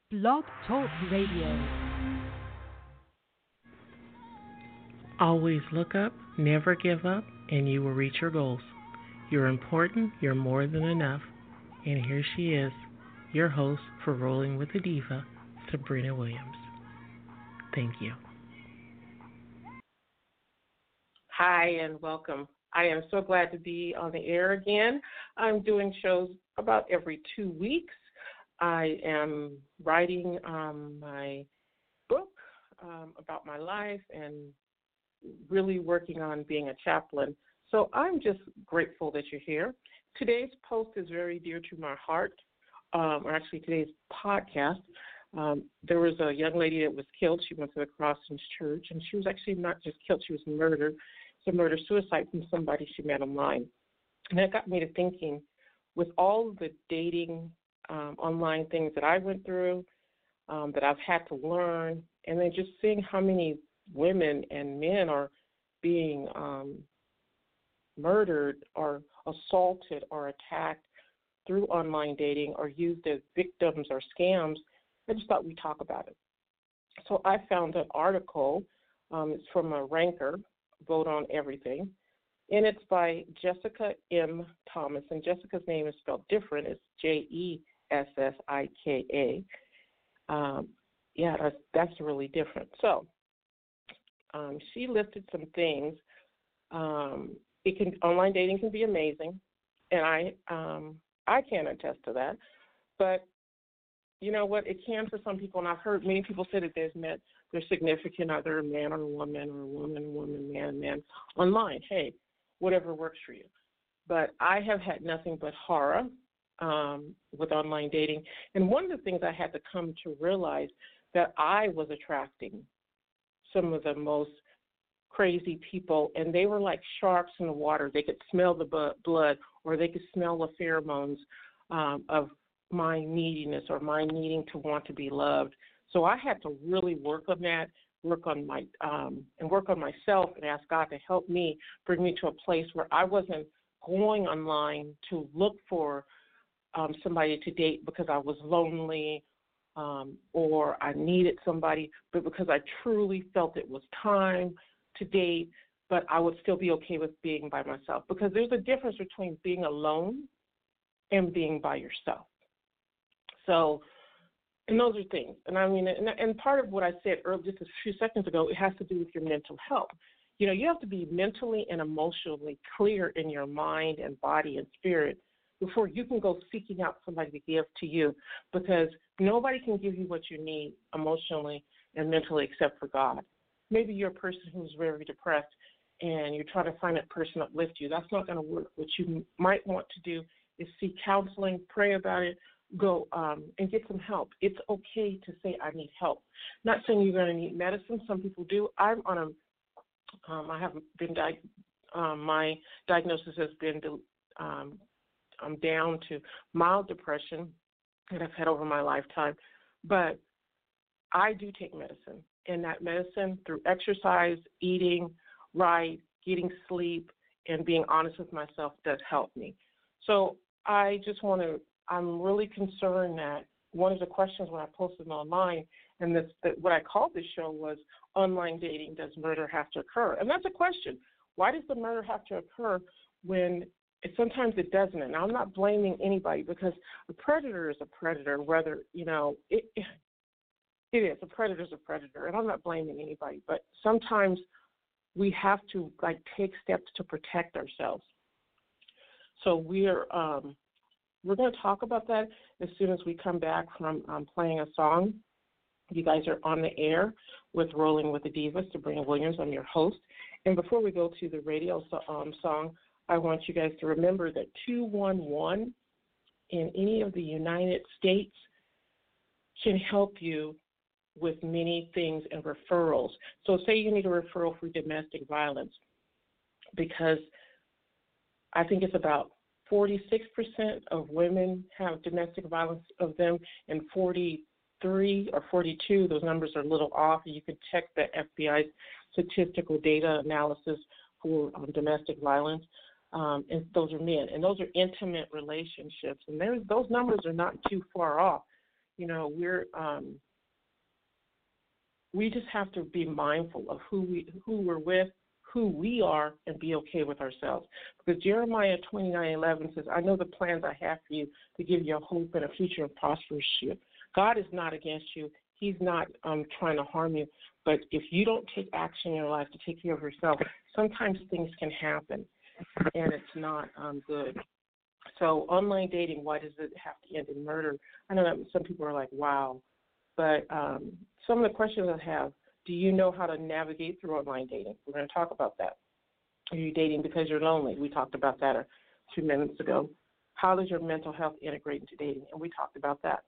Blog Talk Radio. Always look up, never give up, and you will reach your goals. You're important, you're more than enough. And here she is, your host for Rolling with the Diva, Sabrina Williams. Thank you. Hi, and welcome. I am so glad to be on the air again. I'm doing shows about every 2 weeks. I am writing my book about my life and really working on being a chaplain. So I'm just grateful that you're here. Today's post is very dear to my heart, or actually today's podcast. There was a young lady that was killed. She went to the Crossings Church, and she was actually not just killed, she was murdered. It's a murder-suicide from somebody she met online. And that got me to thinking, with all of the dating online things that I went through, that I've had to learn, and then just seeing how many women and men are being murdered or assaulted or attacked through online dating or used as victims or scams, I just thought we'd talk about it. So I found an article. It's from a Ranker, Vote on Everything, and it's by Jessica M. Thomas. And Jessica's name is spelled different. It's Jessika. That's really different. So she listed some things. Online dating can be amazing, and I can attest to that. But you know what? It can for some people, and I've heard many people say that they've met their significant other, man or woman, or woman, man, online. Hey, whatever works for you. But I have had nothing but horror with online dating. And one of the things I had to come to realize that I was attracting some of the most crazy people, and they were like sharks in the water. They could smell the blood, or they could smell the pheromones of my neediness or my needing to want to be loved. So I had to really work on that, work on myself, and ask God to help me, bring me to a place where I wasn't going online to look for somebody to date because I was lonely or I needed somebody, but because I truly felt it was time to date, but I would still be okay with being by myself, because there's a difference between being alone and being by yourself. So, and those are things. And I mean, and part of what I said earlier, just a few seconds ago, it has to do with your mental health. You know, you have to be mentally and emotionally clear in your mind and body and spirit before you can go seeking out somebody to give to you, because nobody can give you what you need emotionally and mentally except for God. Maybe you're a person who's very depressed and you're trying to find that person to uplift you. That's not going to work. What you might want to do is seek counseling, pray about it, go and get some help. It's okay to say I need help. Not saying you're going to need medicine. Some people do. I have been my diagnosis has been I'm down to mild depression that I've had over my lifetime, but I do take medicine, and that medicine, through exercise, eating right, getting sleep, and being honest with myself, does help me. So I'm really concerned that one of the questions when I posted online, and what I called this show was, online dating, does murder have to occur? And that's a question. Why does the murder have to occur when sometimes it doesn't? And I'm not blaming anybody, because a predator is a predator, whether, it is. A predator is a predator, and I'm not blaming anybody. But sometimes we have to, take steps to protect ourselves. So we're going to talk about that as soon as we come back from playing a song. You guys are on the air with Rolling with the Divas, Sabrina Williams. I'm your host. And before we go to the radio song, I want you guys to remember that 211 in any of the United States can help you with many things and referrals. So say you need a referral for domestic violence, because I think it's about 46% of women have domestic violence of them, and 43 or 42, those numbers are a little off. You can check the FBI's statistical data analysis for domestic violence. And those are men, and those are intimate relationships, and those numbers are not too far off. We just have to be mindful of who we're with, who we are, and be okay with ourselves. Because Jeremiah 29:11 says, I know the plans I have for you to give you a hope and a future and prosperous you. God is not against you. He's not trying to harm you. But if you don't take action in your life to take care of yourself, sometimes things can happen, and it's not good. So online dating, why does it have to end in murder? I know that some people are like, wow. But some of the questions I have, do you know how to navigate through online dating? We're going to talk about that. Are you dating because you're lonely? We talked about that a few minutes ago. How does your mental health integrate into dating? And we talked about that.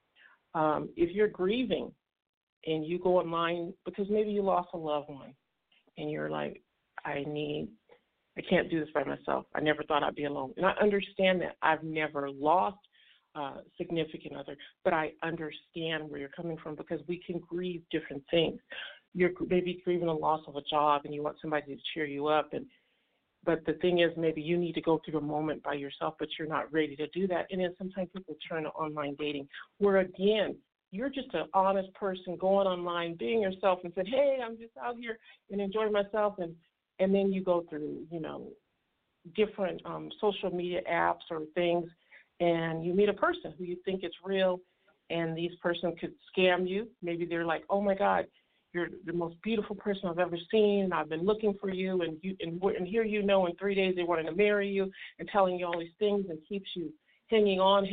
If you're grieving and you go online because maybe you lost a loved one and you're like, I can't do this by myself. I never thought I'd be alone. And I understand that. I've never lost significant other, but I understand where you're coming from because we can grieve different things. You're maybe grieving the loss of a job and you want somebody to cheer you up, but the thing is maybe you need to go through a moment by yourself, but you're not ready to do that. And then sometimes people turn to online dating where, again, you're just an honest person going online, being yourself and said, hey, I'm just out here and enjoying myself. And then you go through, different social media apps or things, and you meet a person who you think is real, and these person could scam you. Maybe they're like, oh, my God, you're the most beautiful person I've ever seen. I've been looking for you, and here in 3 days they wanted to marry you and telling you all these things and keeps you hanging on,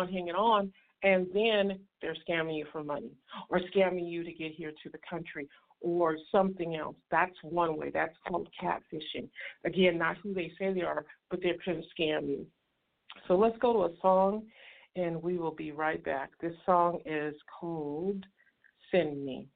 and then they're scamming you for money or scamming you to get here to the country or something else. That's one way. That's called catfishing. Again, not who they say they are, but they're trying to scam you. So let's go to a song, and we will be right back. This song is called Send Me.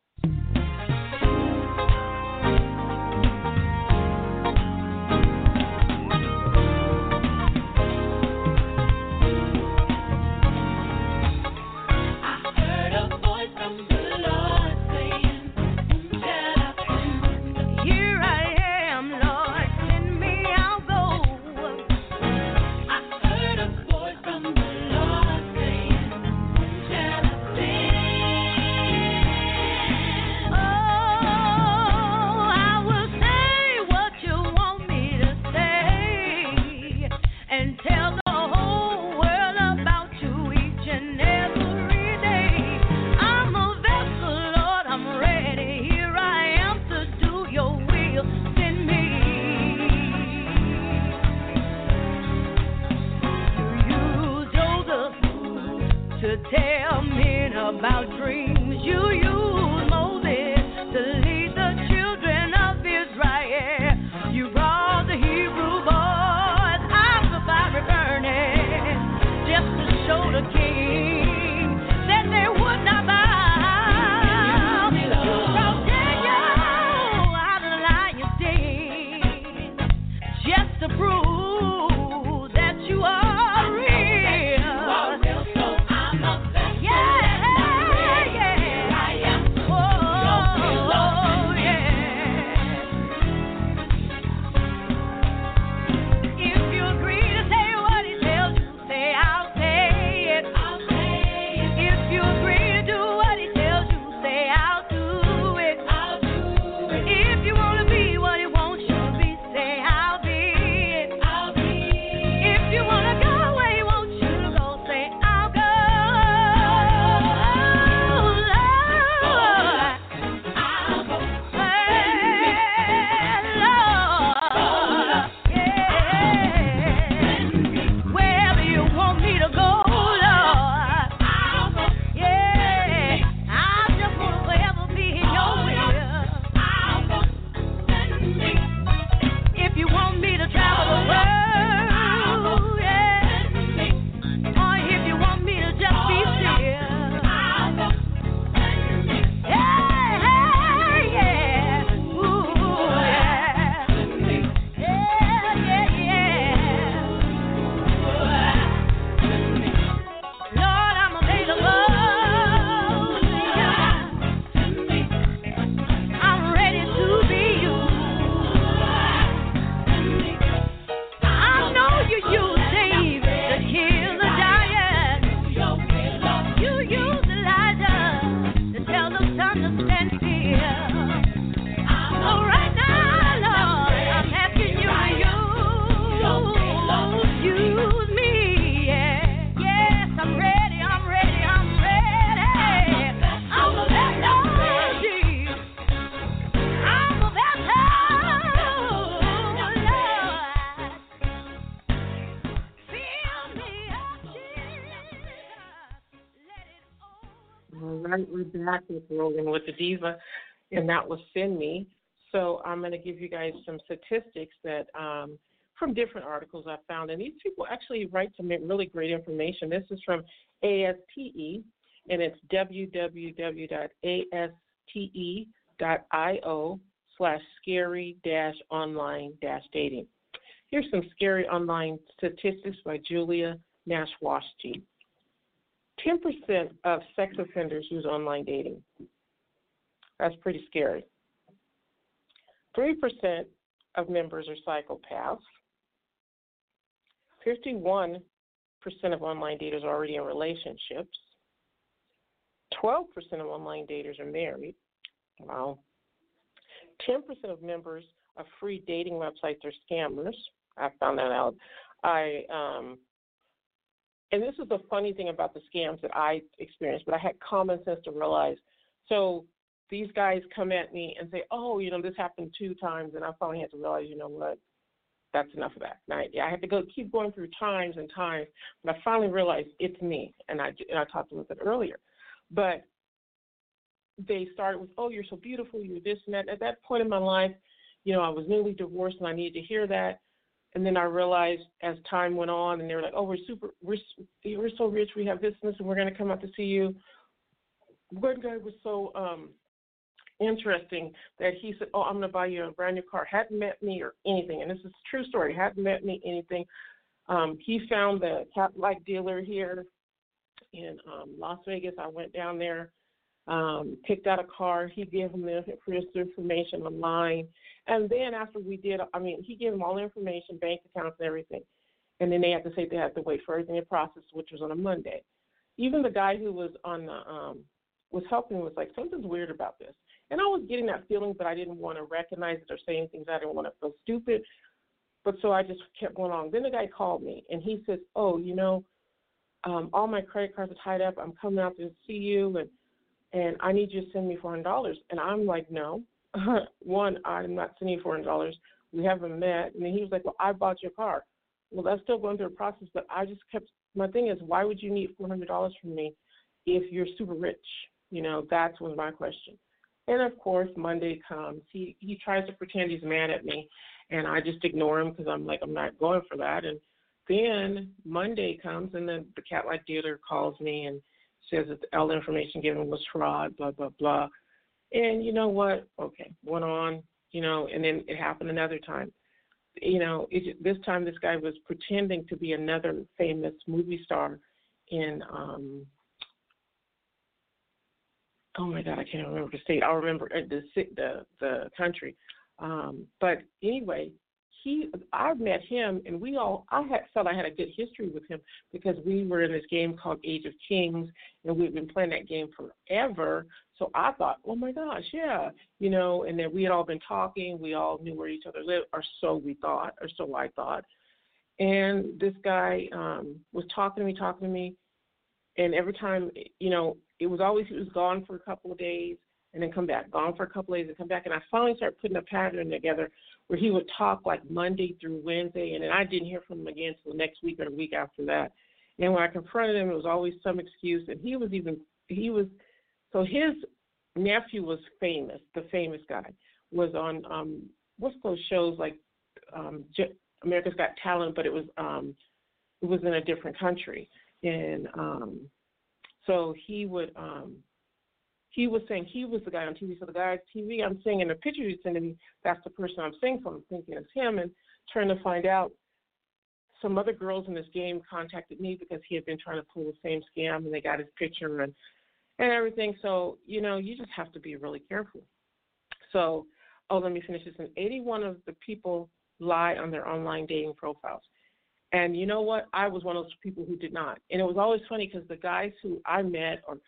Yeah. Right, we're back with Rolling with the Diva, and that was Send Me. So I'm going to give you guys some statistics that from different articles I found, and these people actually write some really great information. This is from ASTE, and it's www.aste.io/scary-online-dating. Here's some scary online statistics by Julia Nash-Washti. 10% of sex offenders use online dating. That's pretty scary. 3% of members are psychopaths. 51% of online daters are already in relationships. 12% of online daters are married. Wow. 10% of members of free dating websites are scammers. I found that out. And this is the funny thing about the scams that I experienced, but I had common sense to realize. So these guys come at me and say, oh, this happened 2 times, and I finally had to realize, you know what, that's enough of that. And I had to keep going through times and times, but I finally realized it's me, and I talked about it earlier. But they started with, oh, you're so beautiful, you're this and that. At that point in my life, I was newly divorced, and I needed to hear that. And then I realized as time went on, and they were like, oh, we're so rich, we have this and this, and we're going to come out to see you. One guy was so interesting that he said, oh, I'm going to buy you a brand new car. Hadn't met me or anything, and this is a true story. Hadn't met me, anything. He found the Cadillac dealer here in Las Vegas. I went down there, picked out a car. He gave him the information online. And then after we did, he gave them all the information, bank accounts and everything. And then they had to say they had to wait for everything to process, which was on a Monday. Even the guy who was on the was helping was like, something's weird about this. And I was getting that feeling, but I didn't want to recognize it or say anything. I didn't want to feel stupid. But so I just kept going on. Then the guy called me, and he says, oh, all my credit cards are tied up. I'm coming out to see you, and I need you to send me $400. And I'm like, no. One, I'm not sending you $400. We haven't met. And then he was like, well, I bought your car. Well, that's still going through a process, but I just kept, my thing is, why would you need $400 from me if you're super rich? That was my question. And, of course, Monday comes. He tries to pretend he's mad at me, and I just ignore him because I'm like, I'm not going for that. And then Monday comes, and then the Cadillac dealer calls me and says that all the information given was fraud, blah, blah, blah. And you know what? Okay, went on, and then it happened another time. This time this guy was pretending to be another famous movie star in, oh my God, I can't remember the state. I'll remember the country. But anyway, I met him, and felt I had a good history with him because we were in this game called Age of Kings, and we've been playing that game forever. So I thought, oh my gosh, yeah, and then we had all been talking. We all knew where each other lived, or so we thought, or so I thought. And this guy was talking to me, and every time, it was always, he was gone for a couple of days and then come back, gone for a couple of days and come back. And I finally started putting a pattern together where he would talk like Monday through Wednesday, and then I didn't hear from him again until the next week or the week after that. And when I confronted him, it was always some excuse. And so his nephew was famous, the famous guy, was on, what's those shows like America's Got Talent, but it was in a different country. And so he was saying he was the guy on TV. So the guy on TV I'm seeing in the picture he's sending me, that's the person I'm seeing. So I'm thinking it's him, and trying to find out. Some other girls in this game contacted me because he had been trying to pull the same scam, and they got his picture and everything. So, you just have to be really careful. So, let me finish this. And 81 of the people lie on their online dating profiles. And you know what? I was one of those people who did not. And it was always funny because the guys who I met or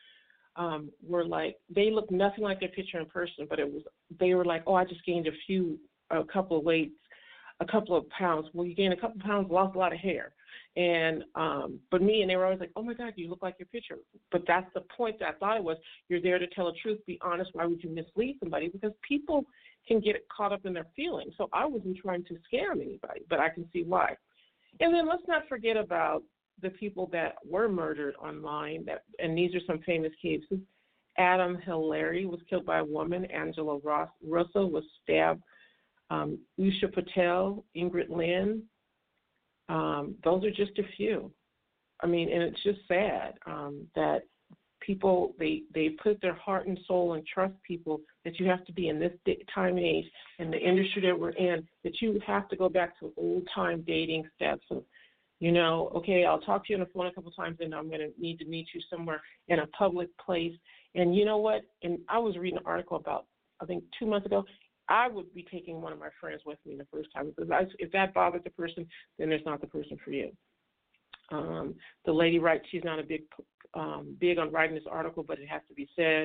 were like, they looked nothing like their picture in person, but they were like, oh, I just gained a couple of weights, a couple of pounds. Well, you gained a couple of pounds, lost a lot of hair. And but me, and they were always like, oh my God, you look like your picture. But that's the point that I thought it was. You're there to tell the truth, be honest. Why would you mislead somebody? Because people can get caught up in their feelings. So I wasn't trying to scam anybody, but I can see why. And then let's not forget about the people that were murdered online, and these are some famous cases. Adam Hillary was killed by a woman. Angela Russell was stabbed. Usha Patel, Ingrid Lynn. Those are just a few. I mean, and it's just sad that people, they put their heart and soul and trust people that you have to be in this time and age and the industry that we're in, that you have to go back to old-time dating steps of, you know, okay, I'll talk to you on the phone a couple of times, and I'm going to need to meet you somewhere in a public place. And you know what? And I was reading an article about, I think 2 months ago, I would be taking one of my friends with me the first time, because if that bothered the person, then it's not the person for you. The lady writes, she's not a big on writing this article, but it has to be said.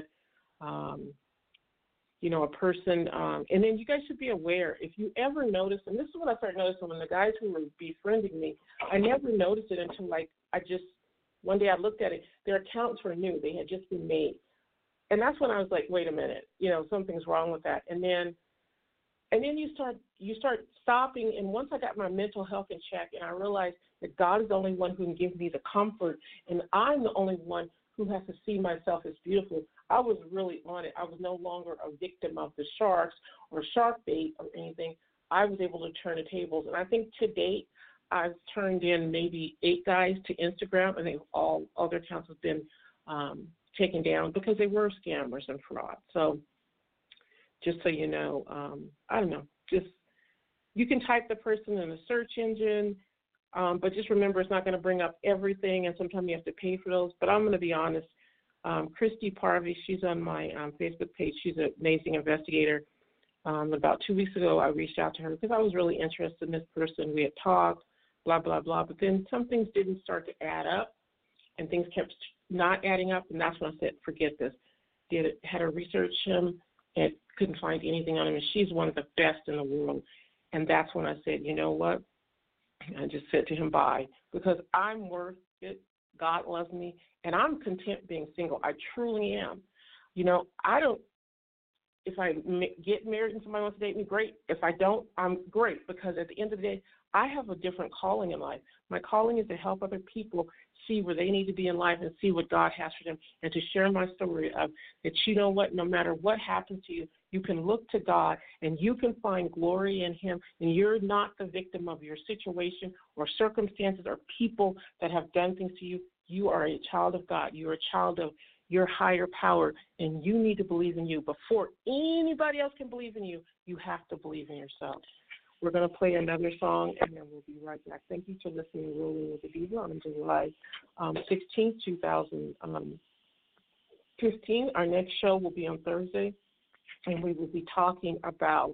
You know, a person, and then you guys should be aware, if you ever notice, and this is what I started noticing when the guys who were befriending me, I never noticed it until one day I looked at it, their accounts were new, they had just been made. And that's when I was like, wait a minute, you know, something's wrong with that. And then you start stopping, and once I got my mental health in check, and I realized that God is the only one who can give me the comfort, and I'm the only one who has to see myself as beautiful, I was really on it. I was no longer a victim of the sharks or shark bait or anything. I was able to turn the tables, and I think to date I've turned in maybe 8 guys to Instagram, and all other accounts have been taken down because they were scammers and fraud. So just so you know, I don't know, just you can type the person in a search engine, but just remember it's not going to bring up everything, and sometimes you have to pay for those. But I'm going to be honest, Christy Parvey, she's on my Facebook page. She's an amazing investigator. About 2 weeks ago, I reached out to her because I was really interested in this person. We had talked, blah, blah, blah, but then some things didn't start to add up, and things kept not adding up, and that's when I said, forget this. Had her research him and couldn't find anything on him, and she's one of the best in the world. And that's when I said, you know what? I just said to him, bye, because I'm worth it. God loves me, and I'm content being single. I truly am. You know, if I get married and somebody wants to date me, great. If I don't, I'm great, because at the end of the day, I have a different calling in life. My calling is to help other people see where they need to be in life and see what God has for them, and to share my story of that, you know what, no matter what happens to you, you can look to God and you can find glory in Him, and you're not the victim of your situation or circumstances or people that have done things to you. You are a child of God. You're a child of your higher power, and you need to believe in you. Before anybody else can believe in you, you have to believe in yourself. We're going to play another song, and then we'll be right back. Thank you for listening to Rolling with the Diva on July 16, 2015. Our next show will be on Thursday, and we will be talking about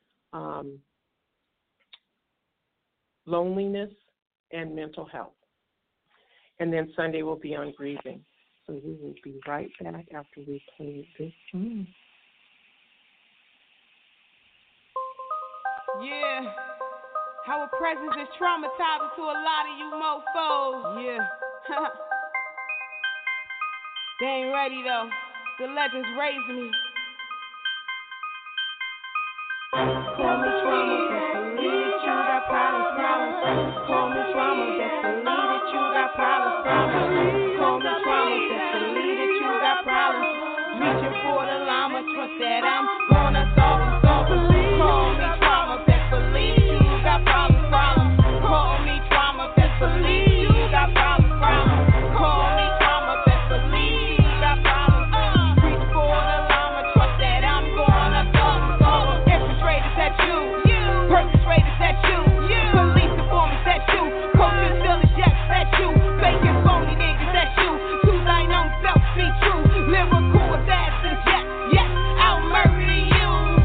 loneliness and mental health. And then Sunday will be on grieving. So we will be right back after we play this song. Yeah, our presence is traumatizing to a lot of you mofos. Yeah. They ain't ready though. The legends raised me. Call me trauma, best believe that you got problems. Call me trauma, best believe that you got problems. Call me trauma, best believe that you got problems. Reaching for the llama, trust that I'm gonna solve them. Call me trauma, best believe you got problems. Call me trauma, best believe you got problems. Call me trauma, best believe you got problems. Reach for the llama, trust that I'm gonna solve them. Infiltrators, that's you. Perpetrators, that's you. Police informants, that's you. Coaches, dealers, yes, that's you. Faking phony niggas, that's you. To thine own self, be true. Lyrical assassins, yes, I'll murder you.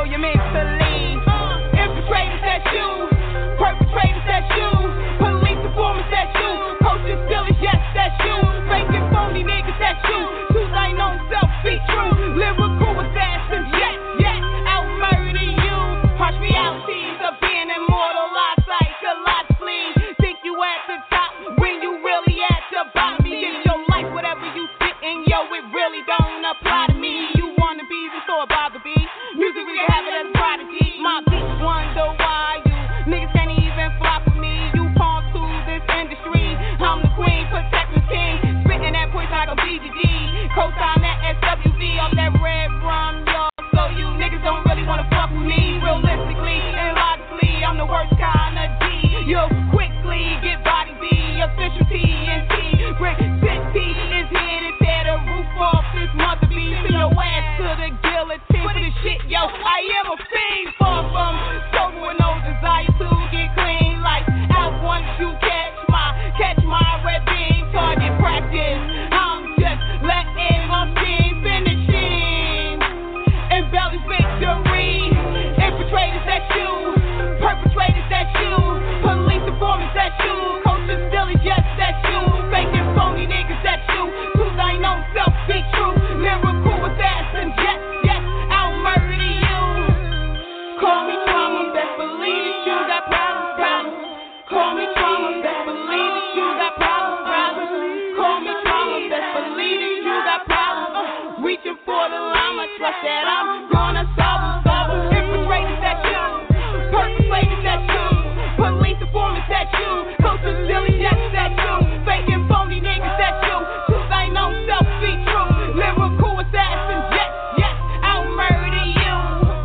know you're meant to leave. Infiltrators, that's you. Perpetrators, that's you. Police informers, that's you. Coaches, dealers, yes, that's you. Fake and phony niggas, that's you. Truth ain't no self, be true. Lyrical assassins, yes, yes. I'll murder you. Harsh realities of being immortalized psychologically. Think you at the top when you really at the bottom. You get your life, whatever you sit in, yo, it really don't apply to me. You wanna be the so about the beat. Music, we can have it as a prodigy. My beats wonder why you niggas can't even flock with me. You pawn to this industry. I'm the queen, protect the king. Spitting that push like a BGG. Co-sign that SWV off that red rum, yo. So you niggas don't really wanna fuck with me. Realistically and logically, I'm the worst kind of D. You'll quickly get body B. Official TNT. Brick City is here to tear the roof off this mother B. Send your ass to the guillotine for this shit, yo. I am a fiend, far from sober with no desire to get clean. Like out once you catch my red beam. Target practice. I'm just letting my team finishing. Embellish victory. Infiltrators, that's you. Perpetrators, that's you. Police informers, that's you. Coaches, dealers, yes, that's you. Fake and phony niggas, that's you. Truth ain't no self, be true. Lyrical assassins, yes, yes. I'll murder you. Call me trauma, best believe that you got problems, problems. Call me trauma, best believe that you got problems, problems. Call me trauma, best believe that you got problems. Reaching for the llama, trust that I'm gonna solve them, solve them. Infiltrators, that's you. Perpetrators, that's you. Police informers, that's you. Coaches, dealers, yes, that's you. Fake and phony niggas, that's you. Truth ain't no self, be true. Lyrical assassins, yes, yes. I'll murder you.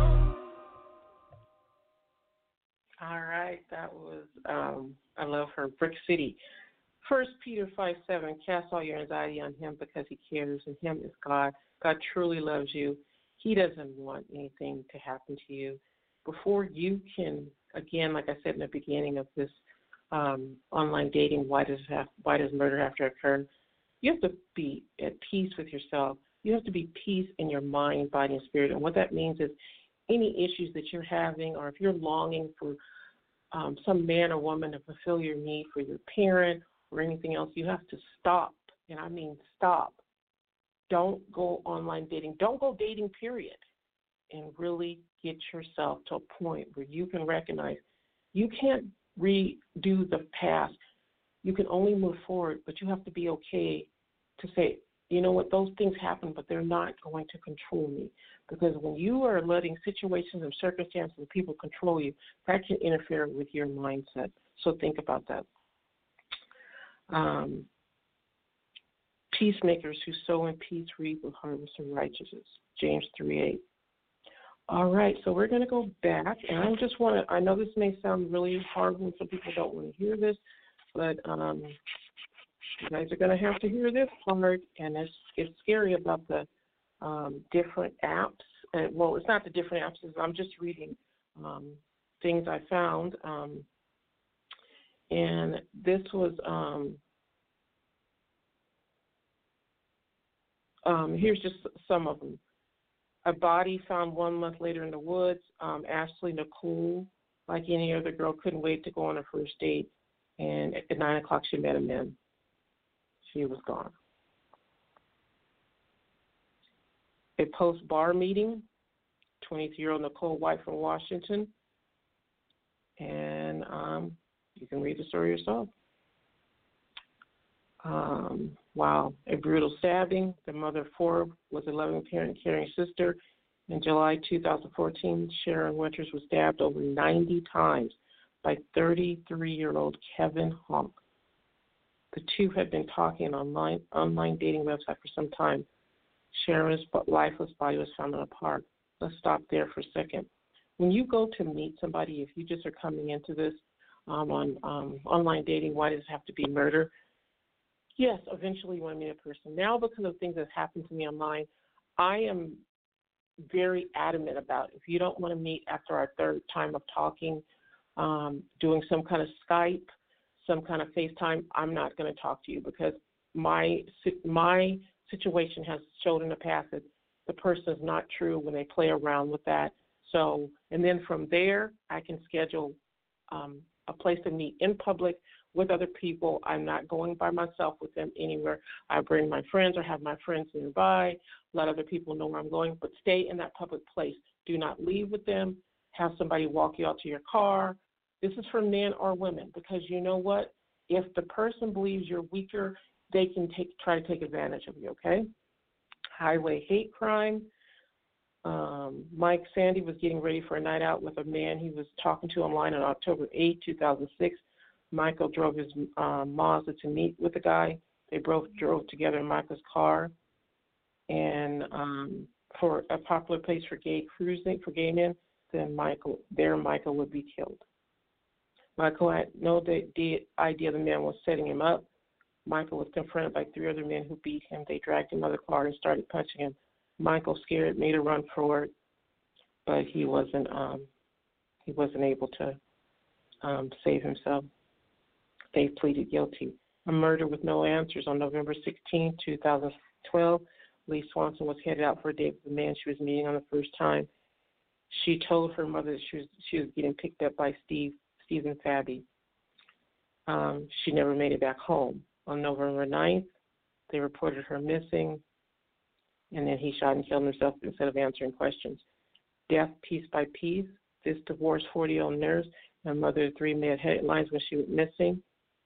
All right, that was I love her. Brick City. 1 Peter 5:7. Cast all your anxiety on Him because He cares, and Him is God. God truly loves you. He doesn't want anything to happen to you. Before you can, again, like I said in the beginning of this online dating, why does murder have to occur? You have to be at peace with yourself. You have to be peace in your mind, body, and spirit. And what that means is any issues that you're having, or if you're longing for some man or woman to fulfill your need for your parent or anything else, you have to stop. And I mean stop. Don't go online dating. Don't go dating, period. And really get yourself to a point where you can recognize you can't redo the past. You can only move forward, but you have to be okay to say, you know what, those things happen, but they're not going to control me. Because when you are letting situations and circumstances and people control you, that can interfere with your mindset. So think about that. Peacemakers who sow in peace reap with harvest of righteousness. James 3:8. All right, so we're going to go back, and I know this may sound really hard when some people don't want to hear this, but you guys are going to have to hear this part, and it's scary about the different apps. And, well, it's not the different apps. I'm just reading things I found, and this was here's just some of them. A body found 1 month later in the woods. Ashley Nicole, like any other girl, couldn't wait to go on her first date, and at 9 o'clock she met a man. She was gone. A post-bar meeting, 23-year-old Nicole White from Washington, and you can read the story yourself. Wow, a brutal stabbing. The mother of 4 was a loving parent, caring sister. In July 2014, Sharon Winters was stabbed over 90 times by 33-year-old Kevin Honk. The two had been talking on online dating website for some time. Sharon's lifeless body was found in a park. Let's stop there for a second. When you go to meet somebody, if you just are coming into this on online dating, why does it have to be murder? Yes, eventually you want to meet a person. Now, because of things that happened to me online, I am very adamant about if you don't want to meet after our third time of talking, doing some kind of Skype, some kind of FaceTime, I'm not going to talk to you because my situation has showed in the past that the person is not true when they play around with that. So, and then from there, I can schedule a place to meet in public with other people. I'm not going by myself with them anywhere. I bring my friends or have my friends nearby, let other people know where I'm going, but stay in that public place. Do not leave with them. Have somebody walk you out to your car. This is for men or women, because you know what? If the person believes you're weaker, they can try to take advantage of you, okay? Highway hate crime. Mike Sandy was getting ready for a night out with a man he was talking to online on October 8, 2006. Michael drove his Mazda to meet with the guy. They both drove together in Michael's car, and for a popular place for gay cruising for gay men, then Michael would be killed. Michael had no idea the man was setting him up. Michael was confronted by 3 other men who beat him. They dragged him out of the car and started punching him. Michael, scared, made a run for it, but he wasn't able to save himself. They pleaded guilty. A murder with no answers. On November 16, 2012, Lee Swanson was headed out for a date with the man she was meeting on the first time. She told her mother that she was getting picked up by Stephen Fabi. She never made it back home. On November 9th, they reported her missing, and then he shot and killed himself instead of answering questions. Death piece by piece. This divorced 40-year-old nurse and mother of 3 made headlines when she went missing.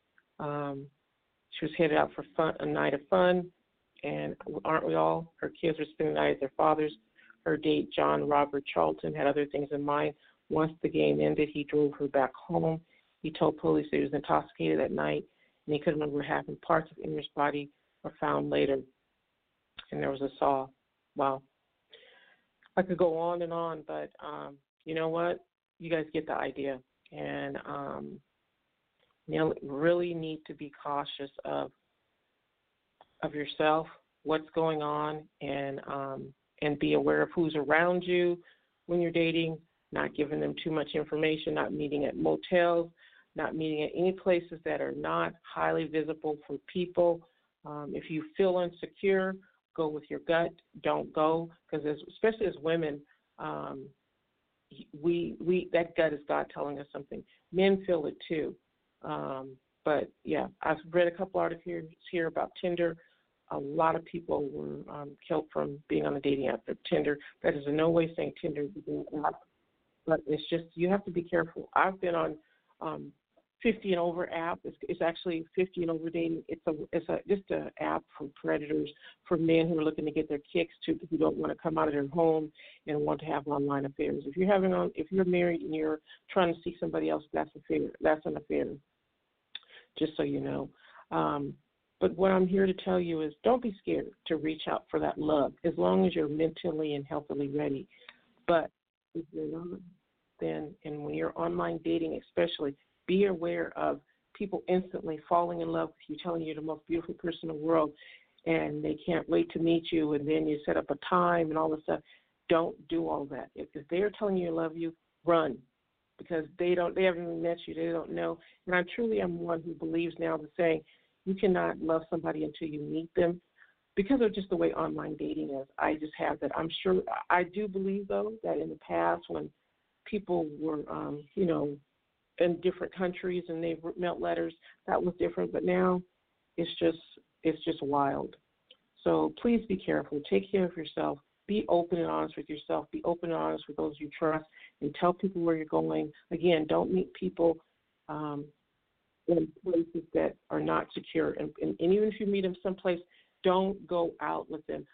She was headed out for fun, a night of fun, and aren't we all? Her kids were spending the night at their father's. Her date, John Robert Charlton, had other things in mind. Once the game ended, he drove her back home. He told police that he was intoxicated that night, and he couldn't remember what happened. Parts of Emer's body were found later, and there was a saw. Wow. I could go on and on, but you know what? You guys get the idea. And you really need to be cautious of yourself, what's going on, and be aware of who's around you when you're dating, not giving them too much information, not meeting at motels, not meeting at any places that are not highly visible for people. If you feel insecure, go with your gut. Don't go, because especially as women, we that gut is God telling us something. Men feel it too. But yeah, I've read a couple articles here about Tinder. A lot of people were killed from being on a dating app for Tinder. That is in no way saying Tinder is a dating app, but it's just you have to be careful. I've been on 50 and over app. It's actually 50 and over dating. It's just an app for predators, for men who are looking to get their kicks to, who don't want to come out of their home and want to have online affairs. If you're married and you're trying to see somebody else, that's an affair. Just so you know. But what I'm here to tell you is don't be scared to reach out for that love as long as you're mentally and healthily ready. But if you're not, then, and when you're online dating especially, be aware of people instantly falling in love with you, telling you you're the most beautiful person in the world, and they can't wait to meet you, and then you set up a time and all this stuff. Don't do all that. If they're telling you they love you, run, because they haven't even met you, they don't know. And I truly am one who believes now the saying, you cannot love somebody until you meet them, because of just the way online dating is. I just have that. I'm sure, I do believe, though, that in the past when people were, in different countries and they mailed letters, that was different. But now it's just wild. So please be careful. Take care of yourself. Be open and honest with yourself. Be open and honest with those you trust, and tell people where you're going. Again, don't meet people in places that are not secure. And even if you meet them someplace, don't go out with them.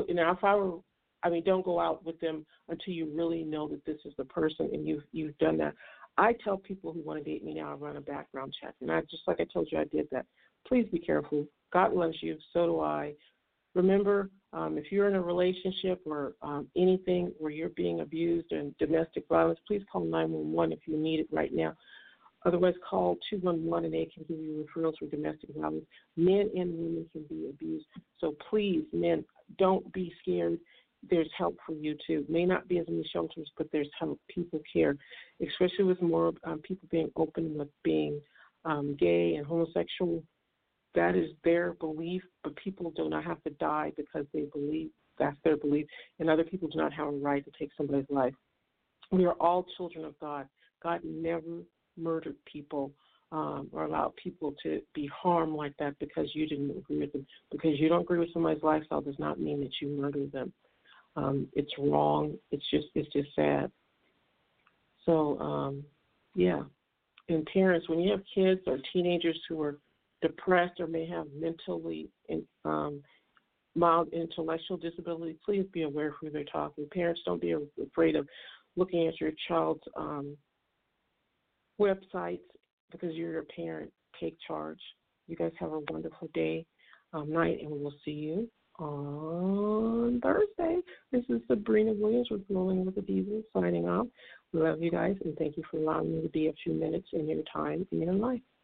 Don't go out with them until you really know that this is the person and you've done that. I tell people who want to date me now, I run a background check. And just like I told you, I did that. Please be careful. God loves you. So do I. Remember, if you're in a relationship or anything where you're being abused and domestic violence, please call 911 if you need it right now. Otherwise, call 211 and they can give you referrals for domestic violence. Men and women can be abused. So please, men, don't be scared. There's help for you, too. May not be as many shelters, but there's help. People care, especially with more people being open with being gay and homosexual. That is their belief, but people do not have to die because they believe that's their belief, and other people do not have a right to take somebody's life. We are all children of God. God never murdered people or allowed people to be harmed like that because you didn't agree with them. Because you don't agree with somebody's lifestyle does not mean that you murder them. It's wrong. It's just sad. So, yeah. And parents, when you have kids or teenagers who are depressed or may have mentally mild intellectual disability, please be aware of who they're talking to. Parents, don't be afraid of looking at your child's websites because you're a parent. Take charge. You guys have a wonderful day, night, and we will see you on Thursday. This is Sabrina Williams with Rolling with the Divas signing off. We love you guys, and thank you for allowing me to be a few minutes in your time in your life.